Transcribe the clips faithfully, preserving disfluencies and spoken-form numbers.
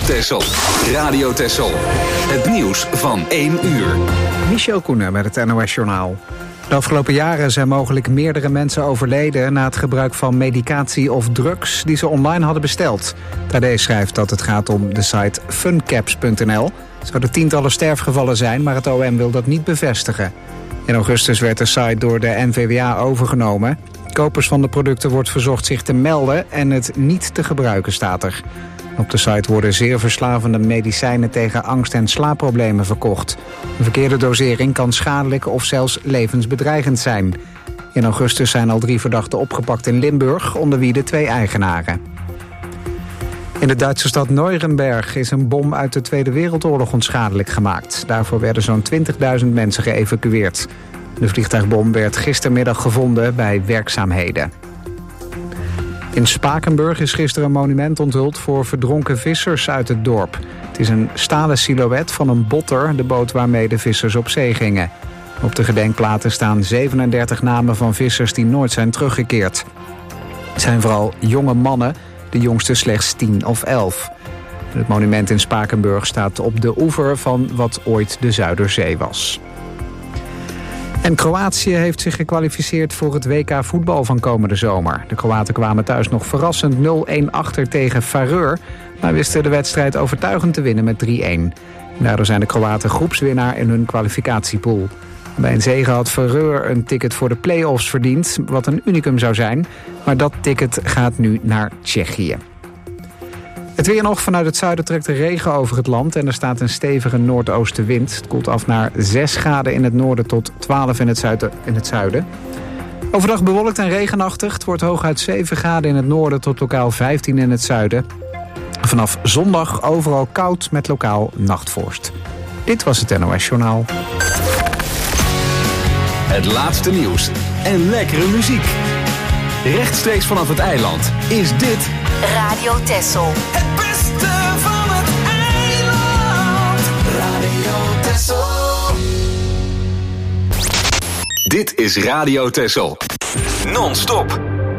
Texel. Radio Texel. Het nieuws van één uur. Michel Koenen met het N O S-journaal. De afgelopen jaren zijn mogelijk meerdere mensen overleden na het gebruik van medicatie of drugs die ze online hadden besteld. T D schrijft dat het gaat om de site funcaps punt n l. Er zouden tientallen sterfgevallen zijn, maar het O M wil dat niet bevestigen. In augustus werd de site door de N V W A overgenomen. Kopers van de producten wordt verzocht zich te melden en het niet te gebruiken, staat er. Op de site worden zeer verslavende medicijnen tegen angst- en slaapproblemen verkocht. Een verkeerde dosering kan schadelijk of zelfs levensbedreigend zijn. In augustus zijn al drie verdachten opgepakt in Limburg, onder wie de twee eigenaren. In de Duitse stad Nuremberg is een bom uit de Tweede Wereldoorlog onschadelijk gemaakt. Daarvoor werden zo'n twintigduizend mensen geëvacueerd. De vliegtuigbom werd gistermiddag gevonden bij werkzaamheden. In Spakenburg is gisteren een monument onthuld voor verdronken vissers uit het dorp. Het is een stalen silhouet van een botter, de boot waarmee de vissers op zee gingen. Op de gedenkplaten staan zevenendertig namen van vissers die nooit zijn teruggekeerd. Het zijn vooral jonge mannen, de jongste slechts tien of elf. Het monument in Spakenburg staat op de oever van wat ooit de Zuiderzee was. En Kroatië heeft zich gekwalificeerd voor het W K voetbal van komende zomer. De Kroaten kwamen thuis nog verrassend nul-een achter tegen Vareur, maar wisten de wedstrijd overtuigend te winnen met drie-een. Daardoor zijn de Kroaten groepswinnaar in hun kwalificatiepool. Bij een zege had Vareur een ticket voor de play-offs verdiend, wat een unicum zou zijn. Maar dat ticket gaat nu naar Tsjechië. Het weer nog. Vanuit het zuiden trekt de regen over het land en er staat een stevige noordoostenwind. Het koelt af naar zes graden in het noorden tot twaalf in het zuiden. In het zuiden. Overdag bewolkt en regenachtig. Het wordt hooguit zeven graden in het noorden tot lokaal vijftien in het zuiden. Vanaf zondag overal koud met lokaal nachtvorst. Dit was het N O S-journaal. Het laatste nieuws en lekkere muziek. Rechtstreeks vanaf het eiland is dit Radio Texel. Het beste van het eiland. Radio Texel. Dit is Radio Texel. Non-stop.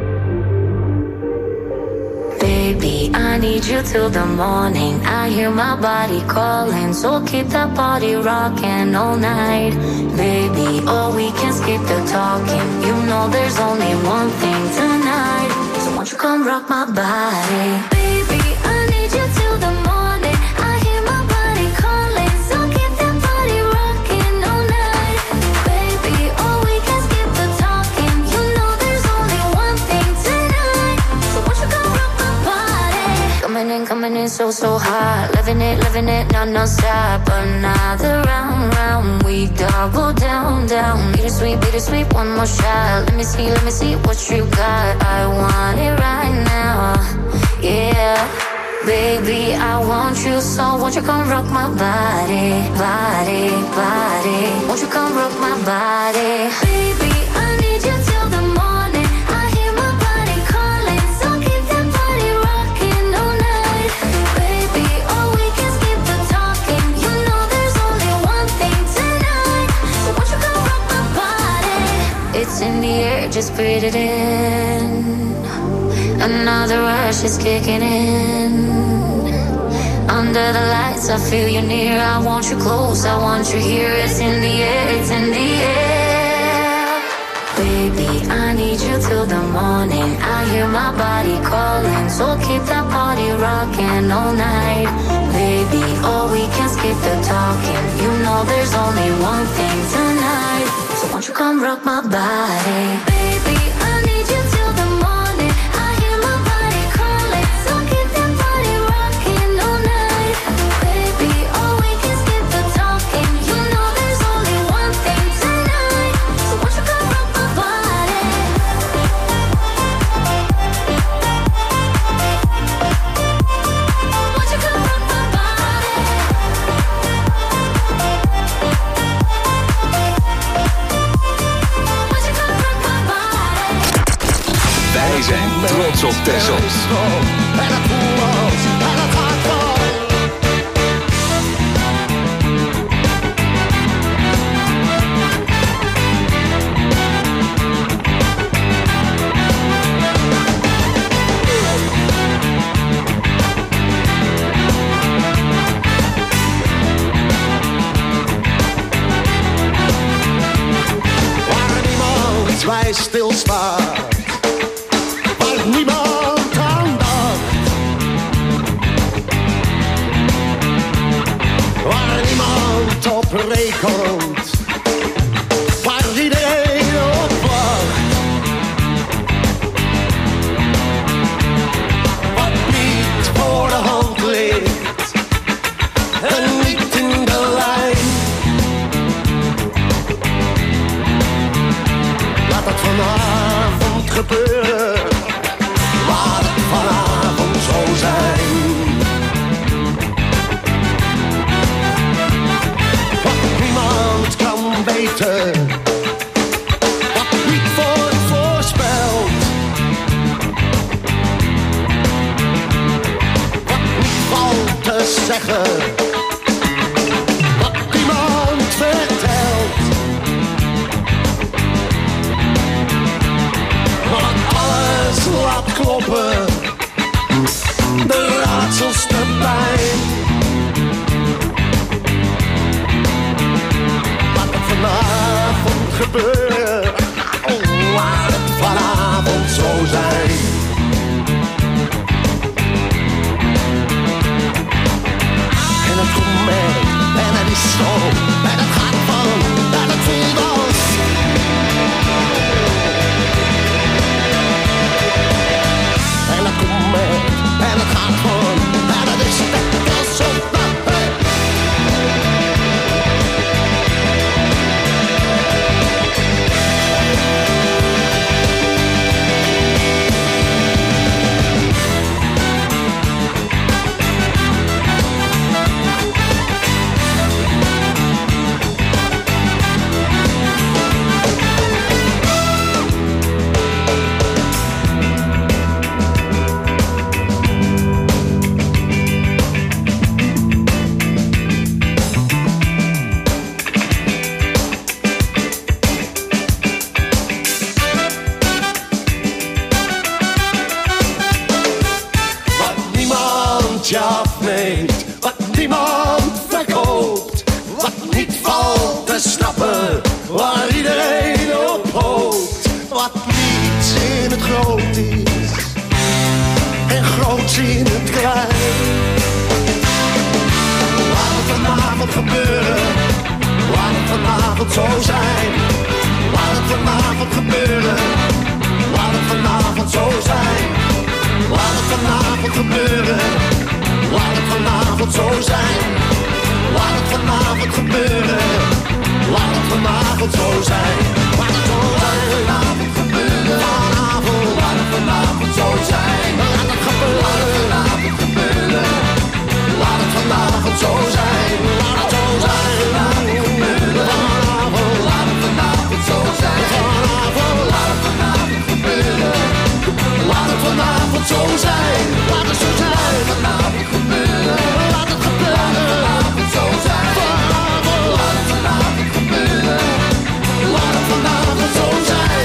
Baby, I need you till the morning. I hear my body calling, so keep that body rocking all night. Baby, oh, we can skip the talking. You know there's only one thing tonight. So won't you come rock my body? Baby, I need you till the morning. I hear my body calling, so keep that body rocking all night. Baby, oh, we can skip the talking. You know there's only one thing tonight. So won't you come rock my body? Coming in, coming in so, so hot. Living it, living it, no, no stop. Another round, round. We double down, down. Bittersweet, bittersweet, one more shot. Let me see, let me see what you got. I want it right now, yeah. Baby, I want you so. Won't you come rock my body, body, body? Won't you come rock my body? Baby, I need you till the morning. I hear my body calling, so keep that body rocking all night. Baby, oh, we can skip the talking. You know there's only one thing tonight. So won't you come rock my body? It's in the air, just breathe it in. Another rush is kicking in. Under the lights, I feel you near. I want you close, I want you here. It's in the air, it's in the air. Baby, I need you till the morning. I hear my body calling, so keep that body rocking all night. Baby, oh, we can skip the talking. You know there's only one thing tonight. So won't you come rock my body? Baby, I need you till the morning. I hear my body calling, so keep that body rocking all night. Baby, oh, we can skip the talking. You know there's only one thing tonight. So won't you come rock my body? Won't you come rock my body? Won't you come rock my body? Wij zijn trots op Texel. zeggen wat niemand vertelt. Maar alles laat kloppen, de raadsels te pijn. Laat het vanavond gebeuren, oh, laat het vanavond zo zijn. En het komt mee, en het is zo, en het gaat van, en het voelt als. En het komt mee, en het gaat van, en het is net als zo. Afneemt, wat niemand verkoopt, wat niet valt te snappen, waar iedereen op hoopt, wat niets in het groot is en groots in het klein. Laat het vanavond gebeuren, laat het vanavond zo zijn. Laat het vanavond gebeuren, laat het vanavond zo zijn. Laat het vanavond gebeuren. Laat het vanavond zo zijn. Laat het vanavond gebeuren. Laat het vanavond zo zijn. Laat het vanavond gebeuren. Vanavond. Laat het vanavond zo zijn. Laat het gebeuren. Laat het gebeuren. Laat het vanavond zo zijn. Laat het zo zijn. Laat het gebeuren. Vanavond. Laat het vanavond zo zijn. Vanavond. Laat het vanavond gebeuren. Laat het vanavond zo zijn. Laat het zo zijn. Vanavond gebeuren. Laat het gebeuren. Vanavond zo zijn. Vanavond. Laat het vanavond gebeuren. Laat het vanavond zo zijn.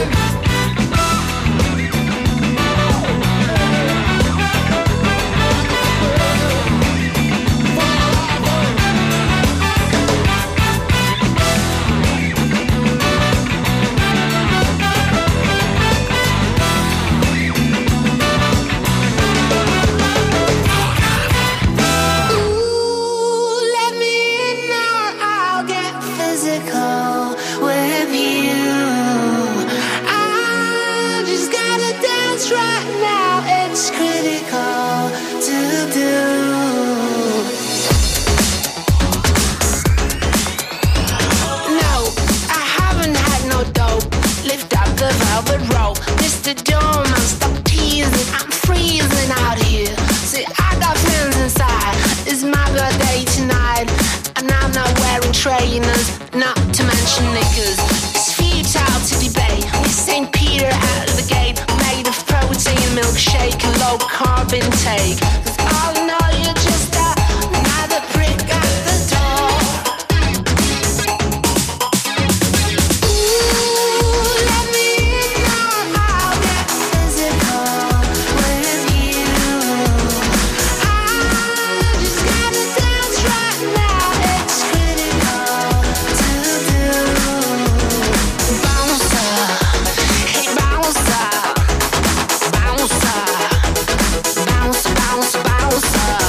Trainers, not to mention knickers. It's futile to debate. With Saint Peter out of the gate, made of protein, milkshake, and low carb intake. 'Cause all I know you're just a, another prick at the door. Ooh, let me in now, I'll get physical with you. I just gotta dance right now, it's critical. Bounce, bounce, bounce.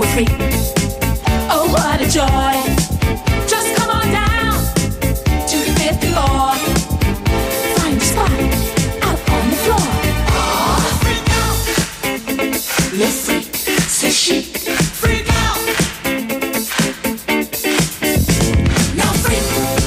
free. Oh, what a joy. Just come on down to the fifth floor. Find a spot out on the floor. Oh, freak out. Le freak, c'est chic. Freak out. Now freak.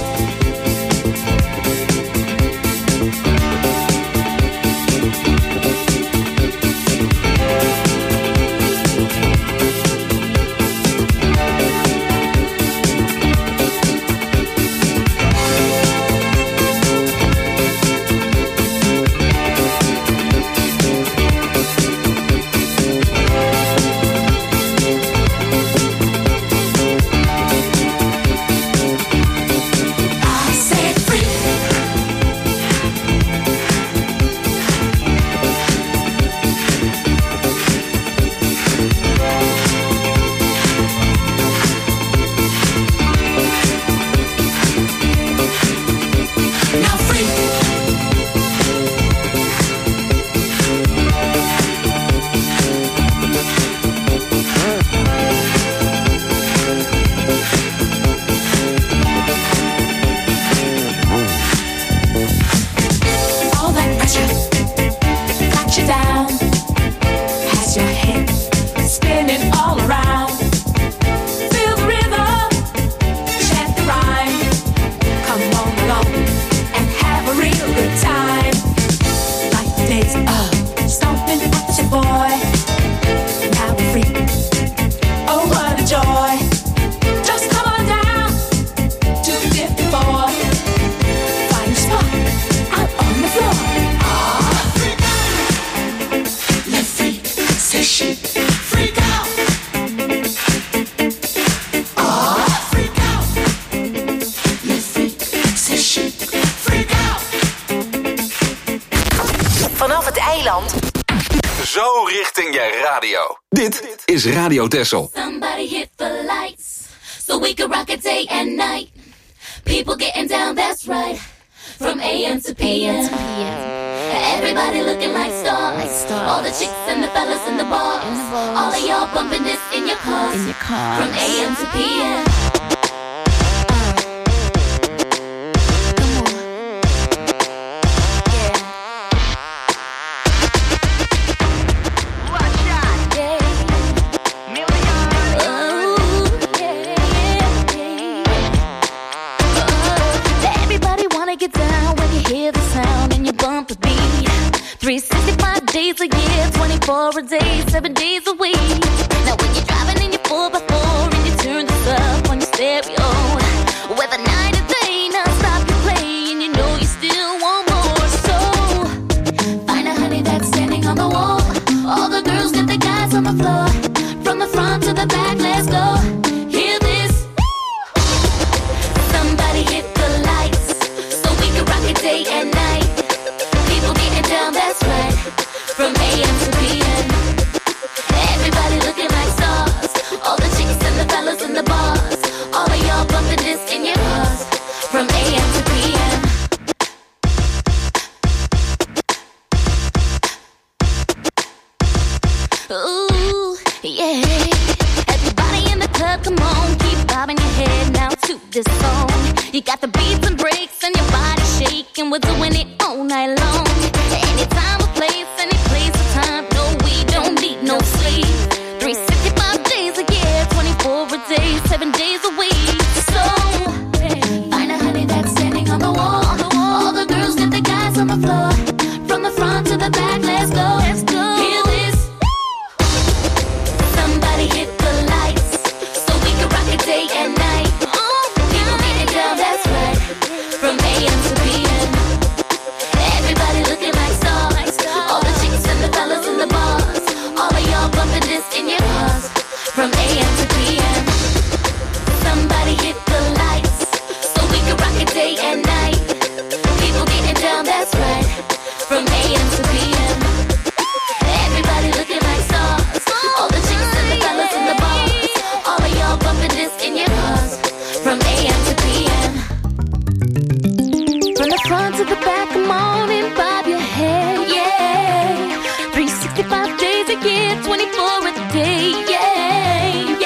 Zo richting je radio. Dit is Radio Texel. Somebody hit the lights so we can rock it day and night. People getting down, that's right. From A M to P M. Everybody looking like stars. All the chicks and the fellas in the bars. All of y'all bumping this in your cars. From A M to P M. three sixty-five days a year, twenty-four a day, seven days a week. Now when you're driving in your four by four and you turn this up on your stereo, whether night or day, non-stop you play and you know you still want more. So find a honey that's standing on the wall. All the girls get the guys on the floor. From the front to the back, let's go. Hear this? Somebody hit the lights so we can rock it day and night. That's right, from A M to P M. Everybody looking like stars. All the chicks and the fellas in the bars. All of y'all bumping this in your cars. From A M to P M. Ooh, yeah. Everybody in the club, come on, keep bobbing your head now to this song. You got the beats and breaks and your body shaking. We're doing it all night long. Anytime, a place, any place, a time. No, we don't need no sleep. three sixty-five days a year, twenty-four a day, seven days a week. So, find a honey that's standing on the wall. All the girls get the guys on the floor. From the front to the back, let's go. Let's go. Hear this? Somebody hit the lights so we can rock it day and night. People getting down, that's right. From A M to P M. Everybody looking like stars. All the chicks and the fellas in the bars. All of y'all bumping this in your cars. From A M to P M. Somebody hit the lights so we can rock it day and night. People getting down, that's right. From A M to P M. Everybody looking like stars. All the chicks and the fellas in the bars. All of y'all bumping this in your cars. From A M to P M. From the front to the back, come on and bob your head, yeah. three sixty-five days a year, twenty-four a day, yeah.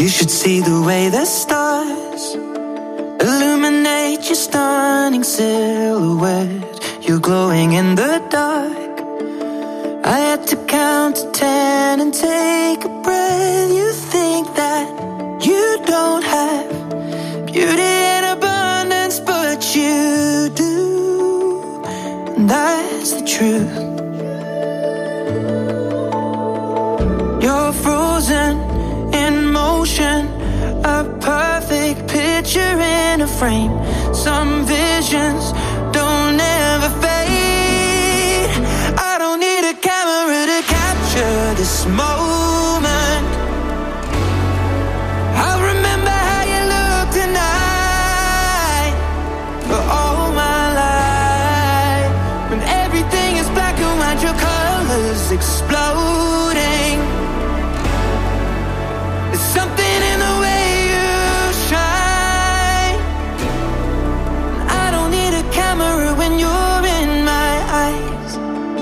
You should see the way the stars illuminate your stunning silhouette. You're glowing in the dark. I had to count to ten and take a breath. You think that you don't have beauty in abundance, but you do. And that's the truth. You're frozen in motion, a perfect picture in a frame. Some visions don't ever fade. I don't need a camera to capture this moment. I'll remember how you look tonight for all my life. When everything is black and white, your colors exploding. There's something in the way you shine. I don't need a camera when you're in my eyes.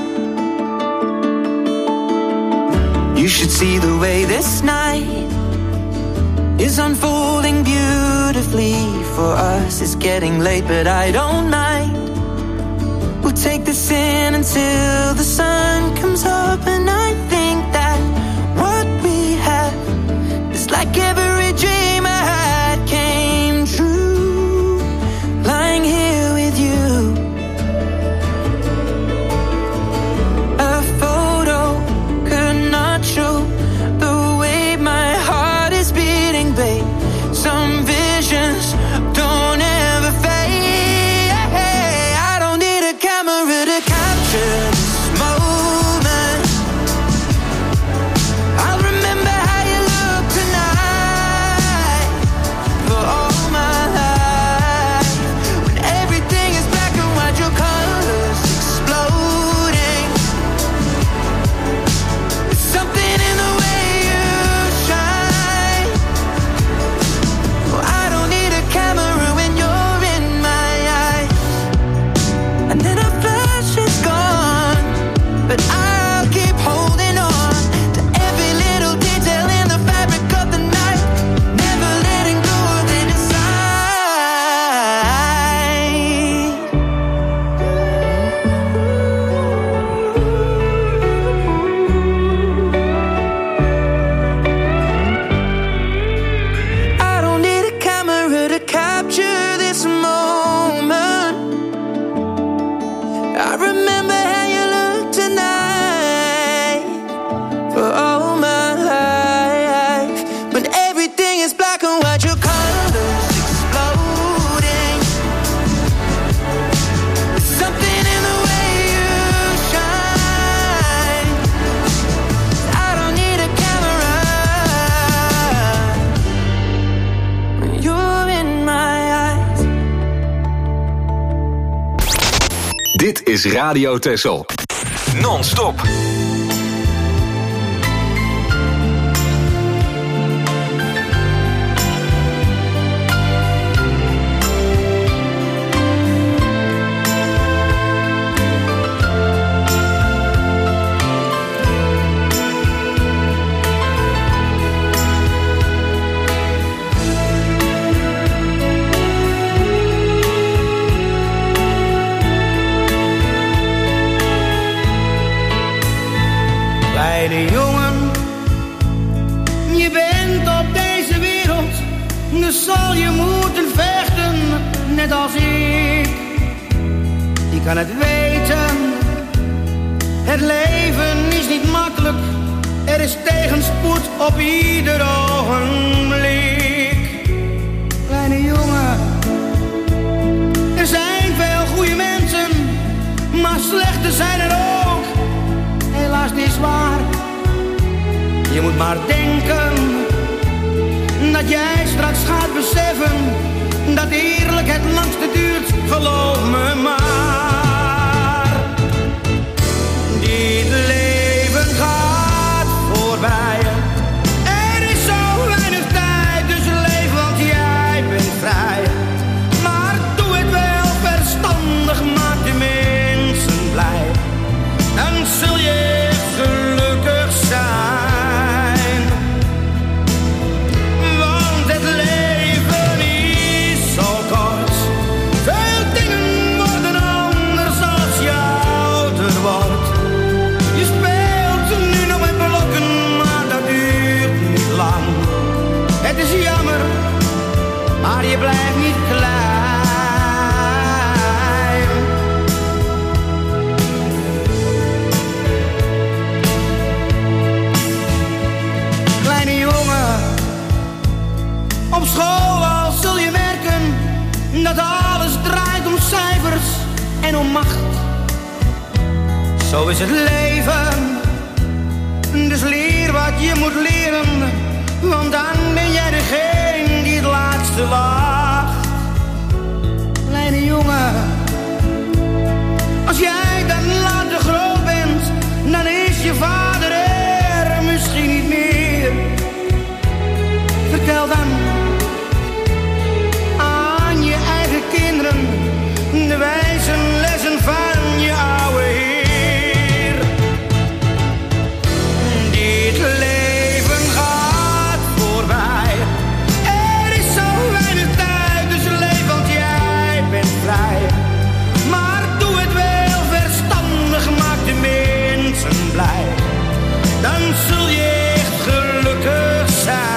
You should see the way this night is unfolding beautifully for us. It's getting late, but I don't mind. We'll take this in until the sun comes up. And I think that what we have is like every dream I had came true. Lying here with you. A photo could not show the way my heart is beating, babe. Some visions don't ever fade. I don't need a camera to capture this moment. I'll remember how you look tonight for all my life. When everything is black and white, your colors exploding. There's something in the way you shine. Oh, I don't need a camera when you're in my eyes. And then a flash is gone, but I'll keep holding on to every little detail in the fabric of the night. Never letting go of it inside. I don't need a camera to capture this moment. I remember how you look tonight for all my life. When everything is black and white, your colors exploding. There's something in the way you shine. I don't need a camera when you're in my eyes. Dit is Radio Texel. Non-stop. Kleine jongen, je bent op deze wereld, dus zal je moeten vechten, net als ik. Je kan het weten, het leven is niet makkelijk, er is tegenspoed op ieder ogenblik. Kleine jongen, er zijn veel goede mensen, maar slechte zijn er ook. Helaas, dit is waar. Je moet maar denken dat jij straks gaat beseffen dat eerlijk het langste duurt, geloof me maar. Dit leven gaat voorbij. Er is zo weinig tijd, dus leef, want jij bent vrij. Maar doe het wel verstandig, maak de mensen blij. Dan zul je gelukkig zijn. Zo is het leven. Dus leer wat je moet leren, want dan ben jij degene die het laatste wacht. Kleine jongen, als jij dan later groot bent, dan is je vader er misschien niet meer. Vertel dan aan je eigen kinderen de wijze lessen van je oude heer. Dit leven gaat voorbij. Er is zo weinig tijd, dus leef, want jij bent vrij. Maar doe het wel verstandig, maak de mensen blij. Dan zul je echt gelukkig zijn.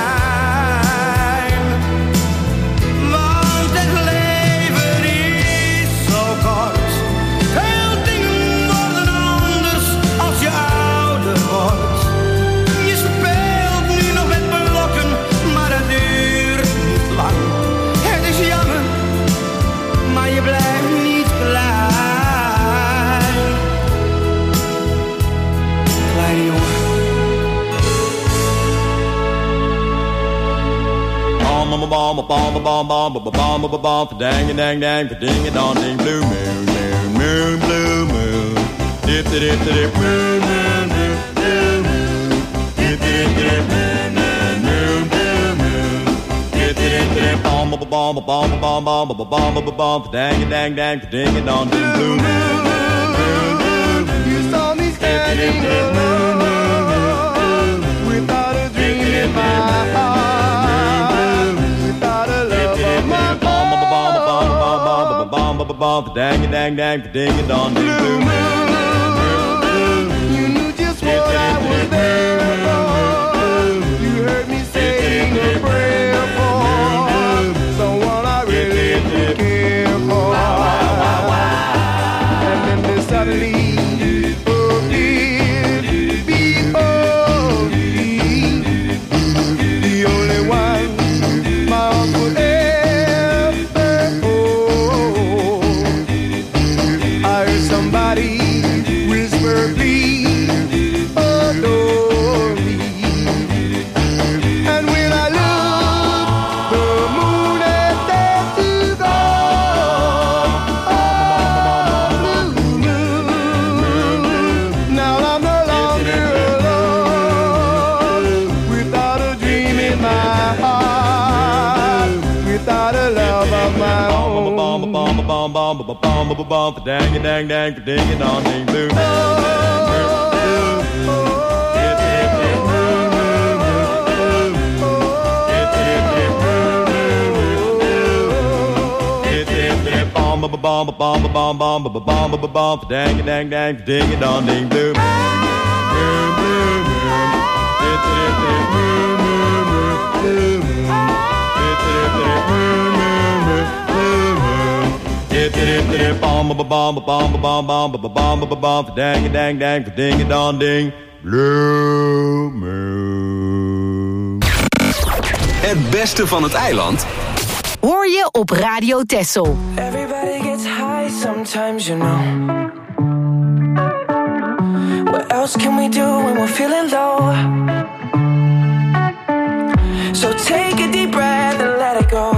Bomb a bomb a bomb bomb a bomb a bomb for dang a dang dang for ding a dong ding blue moon moon moon blue moon dip dip dip dip moon moon moon blue moon dip dip dip moon moon moon blue moon dip dip dip bomb a bomb a bomb a bomb bomb a bomb a bomb for dang a dang dang for ding a dong ding blue moon moon moon you saw me standing alone without a dream in my heart. Dang dang dang ding a dong ding blue moon. You knew just what I was there for. You heard me saying a prayer for someone I really care for. And then they suddenly appeared before me, the only one my heart would ever. Somebody whisper, please adore me. And when I look, the moon is dead to gone. Oh, blue moon. Now I'm no longer alone, without a dream in my heart, without a love of my own. Bomb, bomb, bomb, bomb, bomb, bomb, bomb, bomb, dang it, dang, dang, ding it, dong, ding, blue. Bomb, bomb, bomb, bomb, bomb, bomb, bomb, bomb, dang it, dang, dang, ding it, dong, ding, blue. Bomb a bomb a bomb a bomb bomb a bomb a bomb dang a dang dang ding a dong ding blue moon. Het beste van het eiland hoor je op Radio Texel. Everybody gets high sometimes, you know. What else can we do when we're feeling low? So take a deep breath and let it go.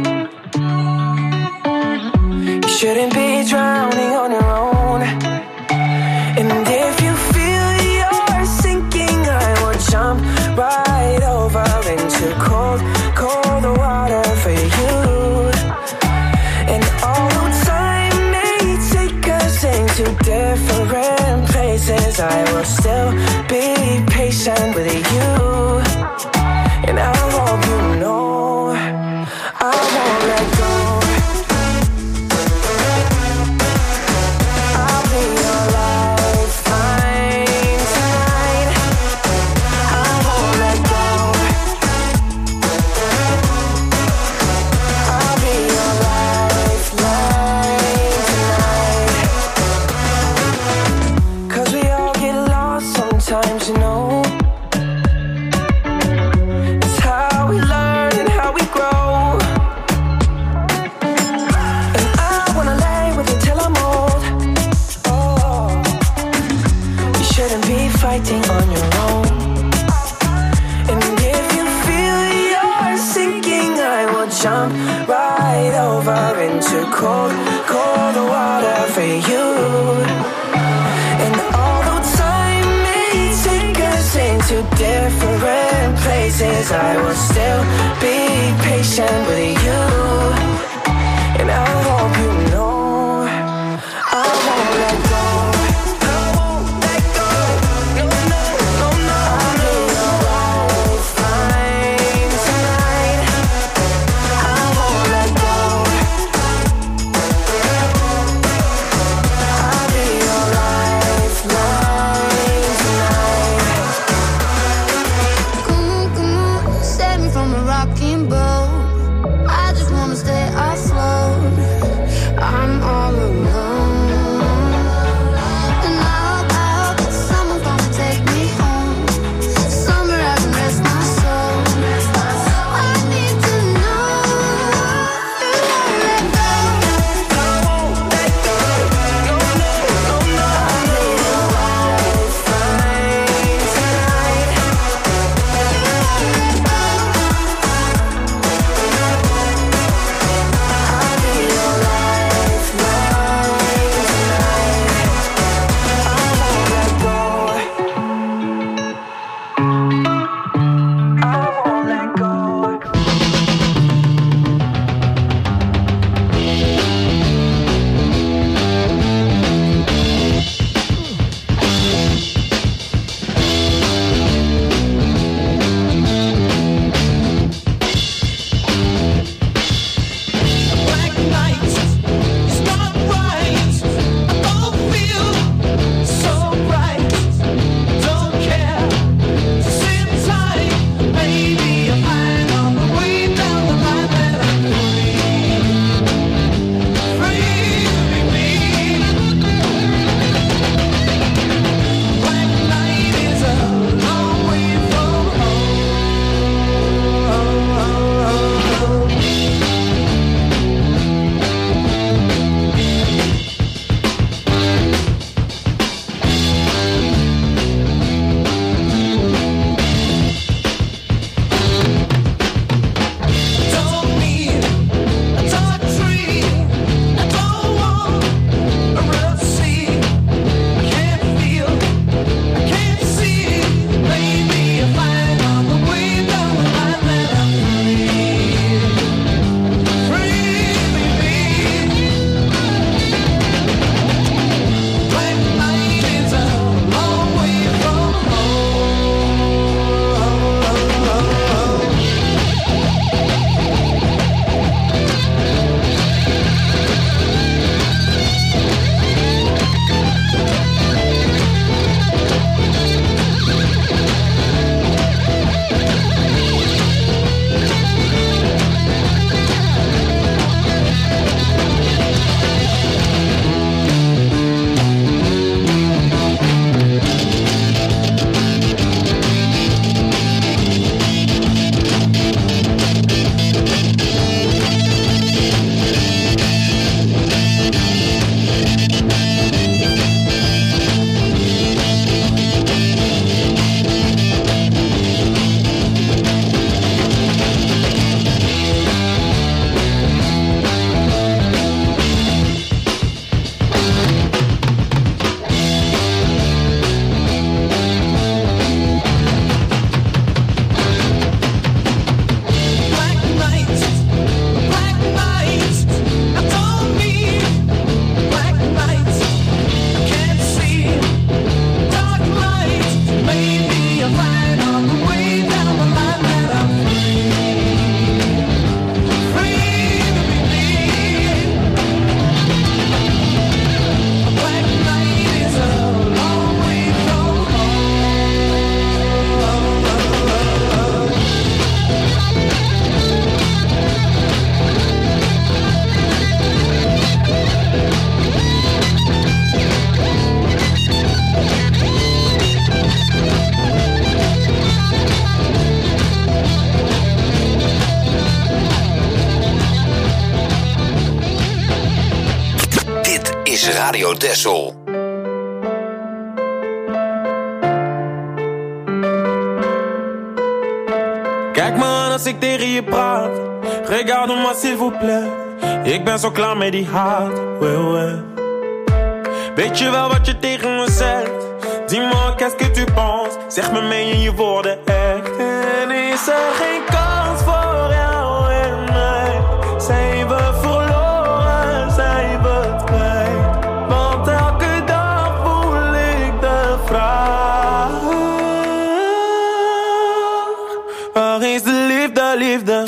Shouldn't be drowning on your own. And if you feel you're sinking, I will jump right over into cold, cold water for you. And although time may take us into different places, I will still be patient with you. And I hope you know I won't let go. Sometimes, you know, it's how we learn fighting on your own. And if you feel you're sinking, I will jump right over into cold, cold water for you. And although time may take us into different places, I will still be patient with you. And I hope you know I won't let go. I won't let go. No, no, no, no. I'll be your lifeline tonight. I won't let go. I'll be your lifeline tonight. Come on, come on, save me from a rocking boat. I just wanna stay afloat. I'm all alone, and I hope, I hope that someone's gonna take me home. Somewhere I can rest my soul. I need to know you won't let go. I won't let go. No, no, no, no. I'll be your lifeline tonight. You won't let go. I'll be your lifeline tonight. I won't let go. I won't let go. Black night, it's not right. I don't feel so bright. Don't care. Sit tight, baby. I'm fine on the way down the line that I'm free, free, free. Black night is a long way from home. Don't need a dark tree. I don't want a rough sea. I can't feel, I can't see. Maybe I'll find on the way down the line that I'm free, free, free. Black night is a long way from home. Black night, black night. I don't need black night. I can't see dark light. Maybe I'll find on the way down the line that I'm free, free. Black night is a long way from home. Dit is Radio Texel. Kijk me aan als ik tegen je praat. Regarde-moi s'il vous plaît. Ik ben zo klaar met die haat. Ouais, ouais. Weet je wel wat je tegen me zegt? Dis-moi qu'est-ce que tu penses? Zeg me meen je je woorden echt? En is er geen kans voor jou en mij? Zijn we verloren, zijn we het kwijt? Want elke dag voel ik de vraag: waar is de liefde, liefde?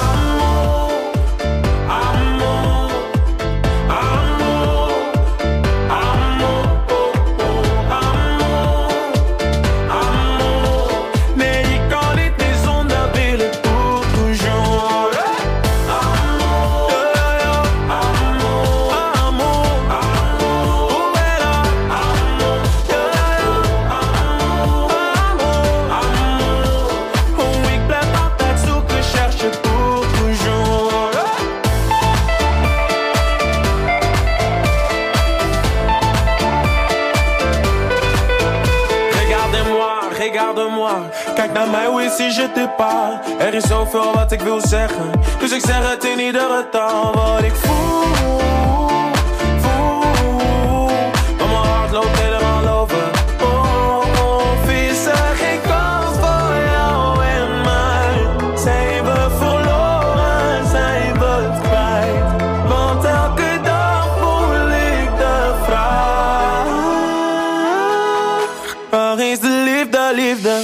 Kijk naar mij, hoe is si je t'ai pas? Er is zoveel wat ik wil zeggen, dus ik zeg het in iedere taal. Wat ik voel, voel, maar mijn hart loopt helemaal over. Oh, of is er geen kans voor jou en mij? Zijn we verloren, zijn we het kwijt? Want elke dag voel ik de vraag: waar is de liefde, liefde?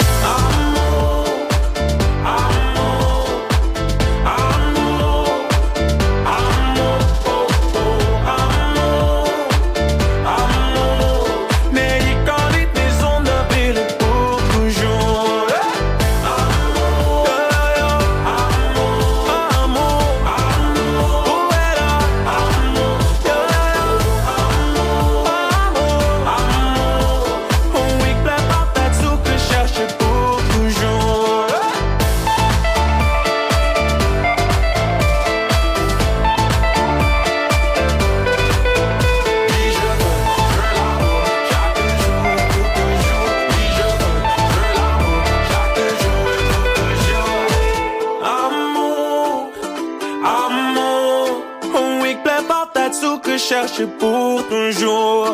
Cherche pour toujours.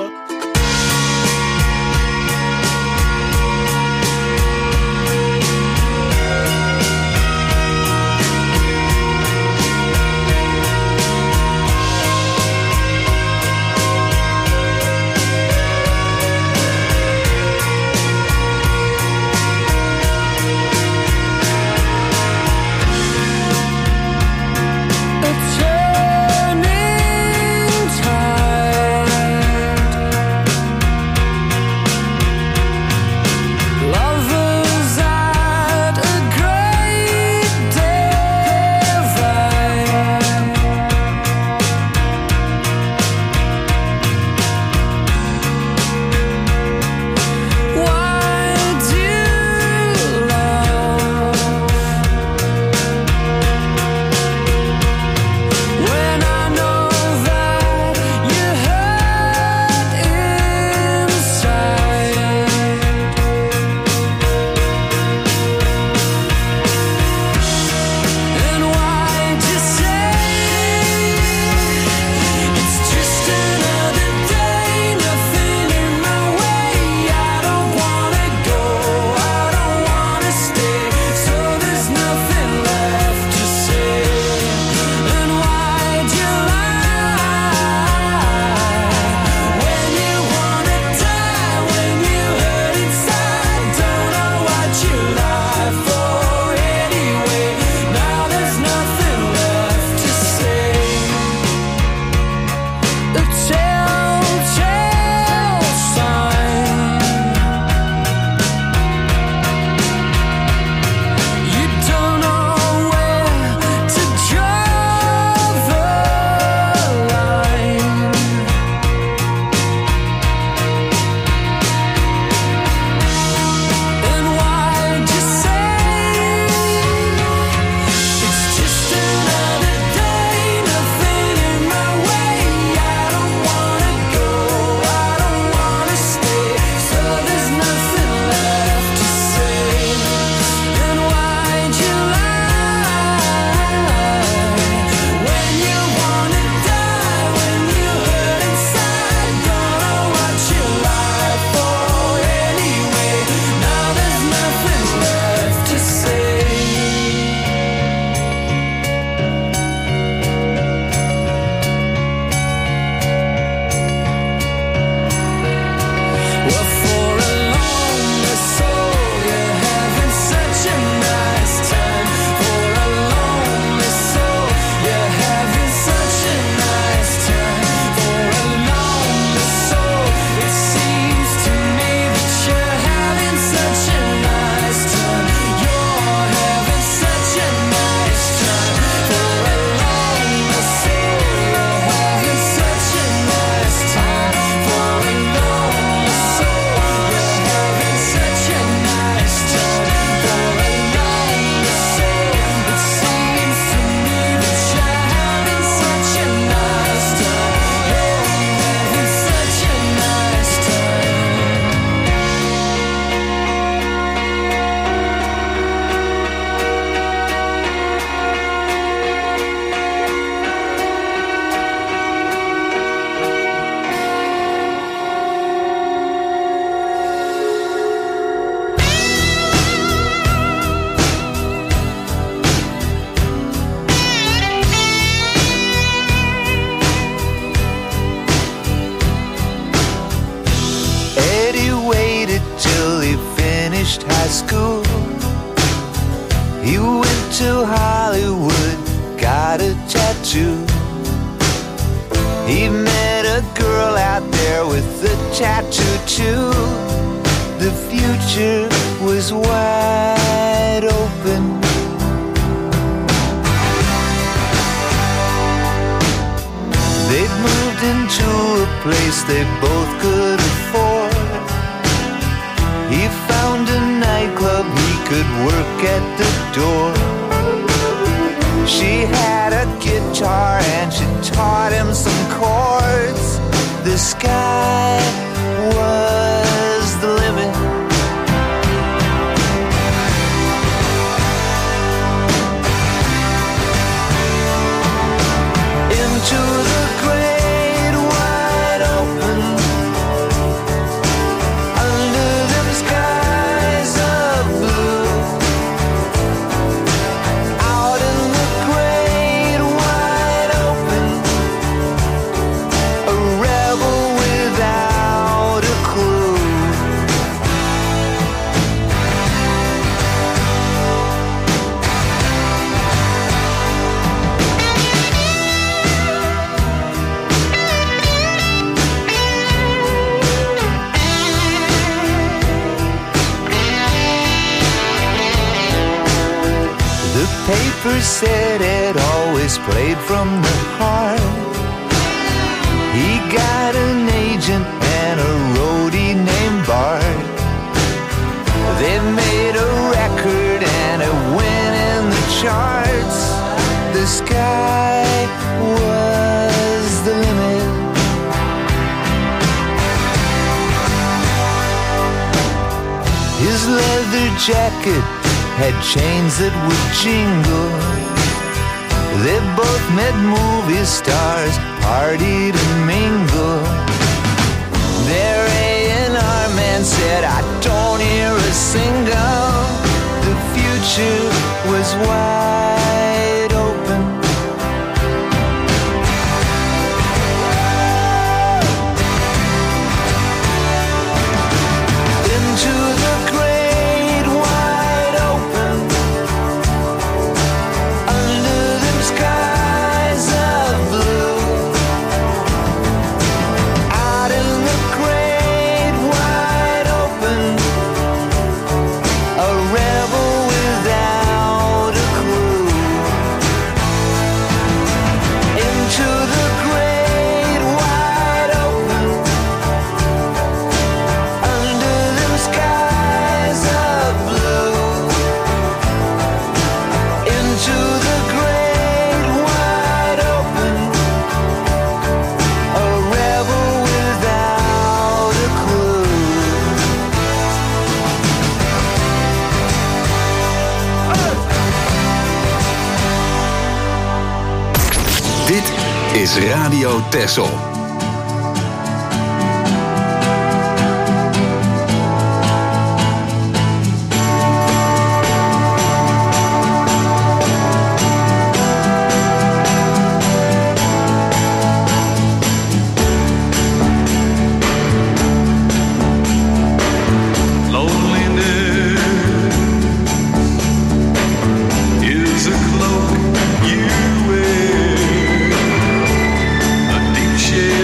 Turning tide shoe. He met a girl out there with a tattoo too. The future was wide open. They'd moved into a place they both could afford. He found a nightclub he could work at the door. She had a guitar and she taught him some chords. The sky was the limit. Into the great wide open, under them skies of blue. Out in the great wide open, a rebel without a clue. The paper said it always played from the heart. He got an agent and a roadie named Bart. They made a record and it went in the charts. The sky was the limit. His leather jacket had chains that would jingle. They both met movie stars, partied and mingled. Their A and R man said, I don't hear a single. The future was wide open. Into the great wide open, under them skies of blue. Out in the great wide open, a rebel without a clue. Into the great wide open, under them skies of blue. Into the great wide open, a rebel without a clue. Dit is Radio Texel. Is a cloak you wear, a deep shade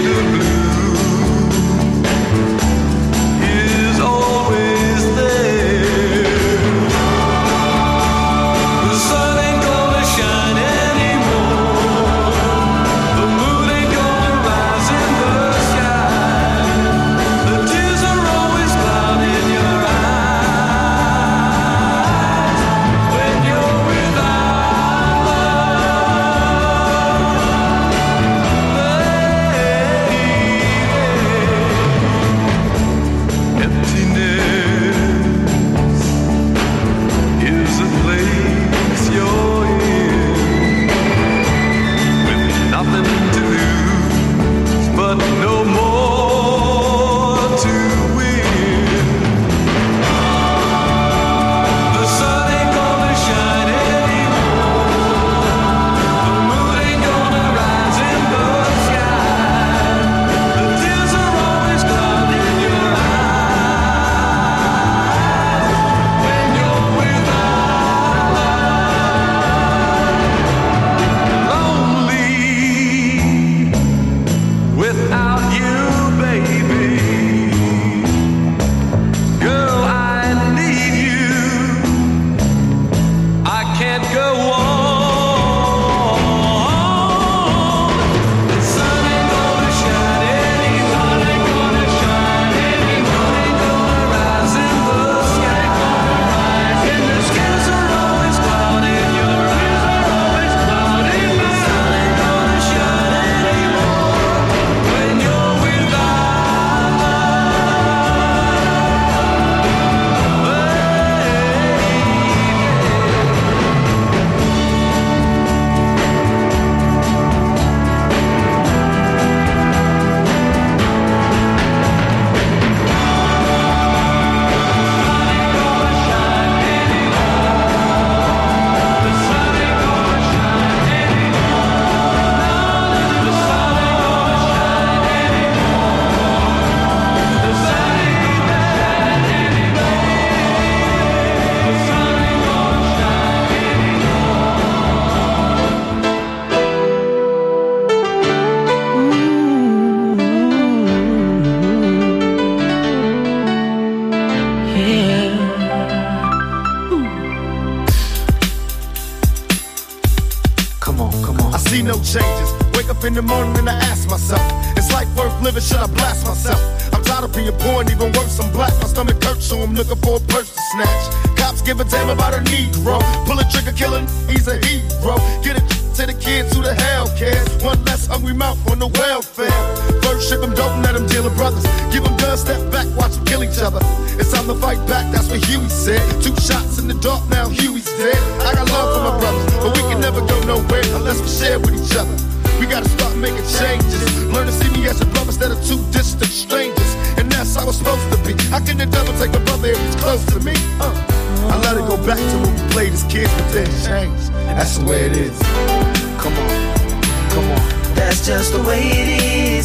no changes. Wake up in the morning and I ask myself, is life worth living? Should I blast myself? I'm tired of being poor and even worse, I'm black. My stomach hurts, so I'm looking for a purse to snatch. Cops give a damn about a Negro. Pull a trigger, killing, he's a hero. Get it to the kids who the hell cares. One less hungry mouth on the welfare. First ship them, don't let them deal with brothers. Give them guns, step back, watch them kill each other. It's time to fight back, that's what Huey said. Two shots in the dark, now Huey's dead. I got love for my brothers, but we can never go nowhere unless we share with each other. We gotta start making changes. Learn to see me as a brother instead of two distant strangers. And that's how it's supposed to be. How can the devil take a brother if he's close to me? Uh, I let it go back to when we played as kids, but then changed. That's the way it is. Come on, come on. That's just the way it is.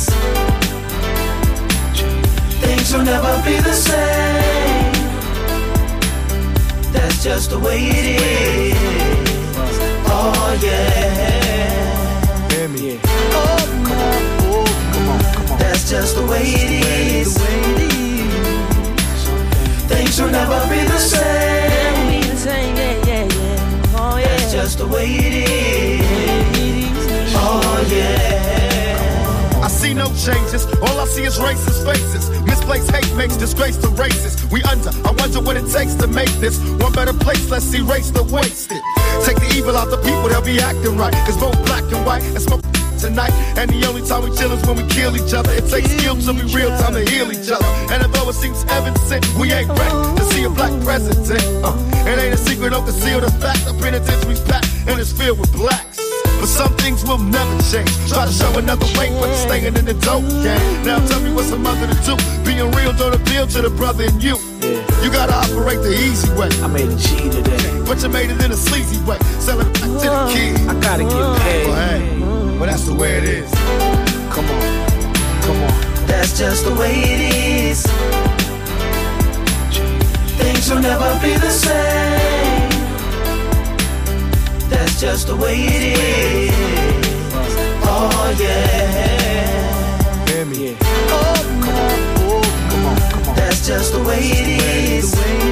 Things will never be the same. That's just the way it is. Oh yeah. Hear me. Oh come on, oh come on, come on. That's just the way it is. Things will never be the same. Be the same, yeah, yeah, yeah. Oh yeah. That's just the way it is. Oh yeah. I see no changes, all I see is racist faces. Misplaced hate makes disgrace to races. We under, I wonder what it takes to make this one better place. Let's erase the wasted. Take the evil out the people, they'll be acting right. It's both black and white and smoke tonight. And the only time we chill is when we kill each other. It takes skill to be real time to heal each other. And although it seems evident, we ain't ready to see a black president. Uh, it ain't a secret, don't conceal the fact. The penitentiary's packed and it's filled with blacks. But some things will never change. Try to show another way, but you're staying in the dope game. Now tell me what's a mother to do. Being real don't appeal to the brother in you. Yeah. You gotta operate the easy way. I made a G today, but you made it in a sleazy way. Sell it back to the kid. I gotta get paid. Well, hey, well that's the way it is. Come on, come on. That's just the way it is. Things will never be the same. That's just the way it is. Oh yeah. Hear me. Oh come on, oh come on, come on. That's just the way it is.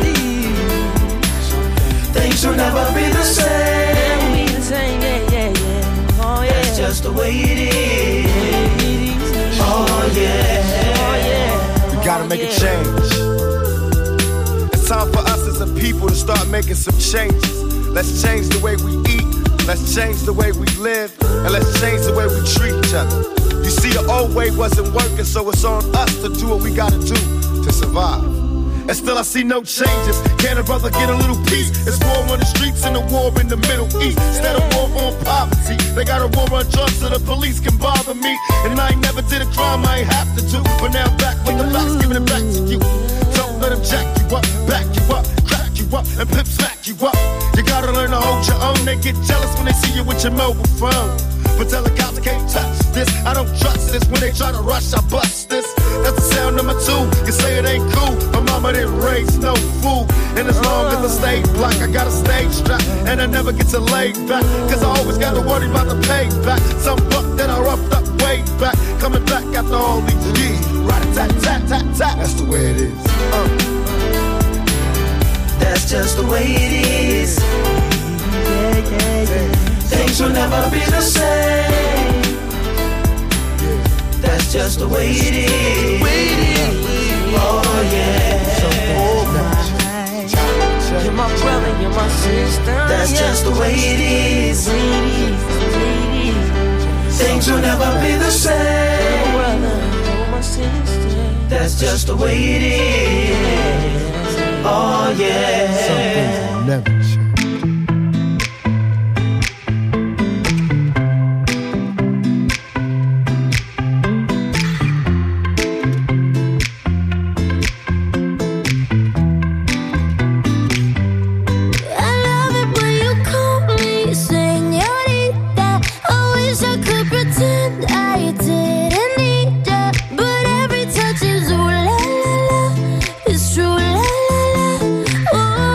Things will never be the same. Be the same, yeah, yeah, yeah. Oh yeah. That's just the way it is. Oh yeah. Oh yeah. We gotta make a change. It's time for us as a people to start making some changes. Let's change the way we eat, let's change the way we live, and let's change the way we treat each other. You see, the old way wasn't working, so it's on us to do what we gotta do to survive. And still I see no changes. Can a brother get a little peace? It's war on the streets and a war in the Middle East. Instead of war on poverty, they got a war on drugs so the police can bother me. And I ain't never did a crime I ain't have to do, but now I'm back with the facts, giving it back to you. Don't let them jack you up, back you up, crack you up, and pimp smack you up. You gotta learn to hold your own. They get jealous when they see you with your mobile phone. But tell the cops I can't touch this. I don't trust this. When they try to rush, I bust this. That's the sound number two. You say it ain't cool. My mama didn't raise no fool. And as long as I stay black, I got a stage strap. And I never get to lay back. Cause I always gotta worry about the payback. Some buck that I roughed up way back. Coming back after all these years. Rat-a-tat-tat-tat-tat. That's the way it is. Uh. That's just the way it is. Yeah, yeah, yeah. Things will never be the same. That's just the way it is. Oh yeah. You're my brother, you're my sister. That's just the way it is. Things will never be the same. That's just the way it is. Oh yeah. Some things will never change. Oh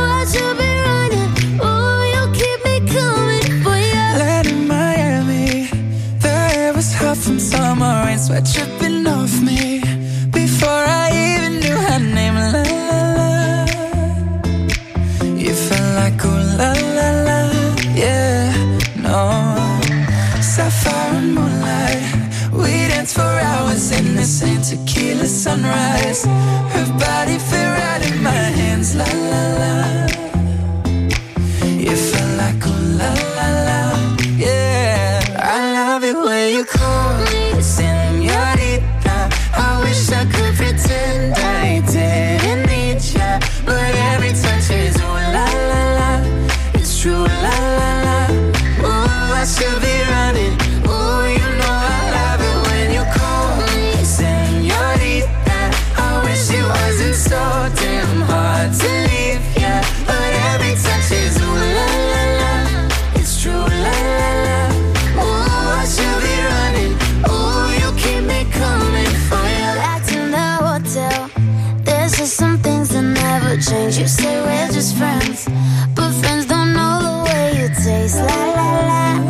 never change. You say we're just friends, but friends don't know the way you taste. La la la.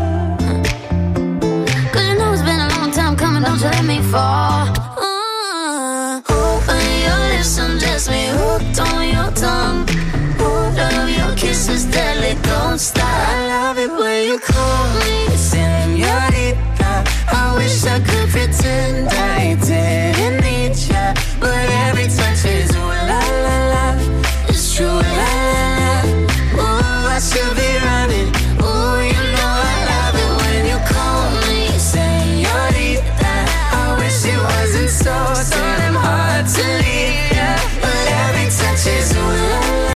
Cause you know it's been a long time coming, don't you let me fall. Uh, open your lips, undress me, hooked on your tongue. All of your kisses deadly, don't stop.